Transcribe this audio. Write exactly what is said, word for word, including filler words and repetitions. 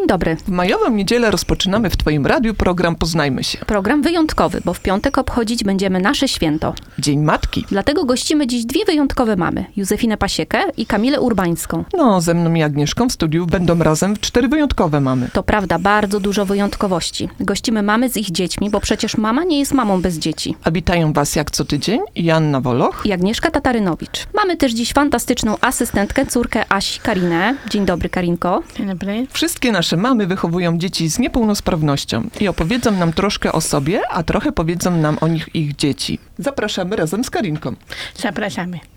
dobry. W majową niedzielę rozpoczynamy w Twoim radiu program Poznajmy się. Program wyjątkowy, bo w piątek obchodzić będziemy nasze święto. Dzień Matki. Dlatego gościmy dziś dwie wyjątkowe mamy. Józefinę Pasiekę i Kamilę Urbańską. No, ze mną i Agnieszką w studiu będą razem cztery wyjątkowe mamy. To prawda, bardzo dużo wyjątkowości. Gościmy mamy z ich dziećmi, bo przecież mama nie jest mamą bez dzieci. A witają Was jak co tydzień Joanna Woloch I Agnieszka Tatarynowicz. Mamy też dziś fantastyczną asystentkę, córkę Asi, Karinę. Dzień dobry, Karinko. Dzień dobry. Wszystkie nasze mamy wychowują dzieci z niepełnosprawnością i opowiedzą nam troszkę o sobie, a trochę powiedzą nam o nich ich dzieci. Zapraszamy razem z Karinką. Zapraszamy.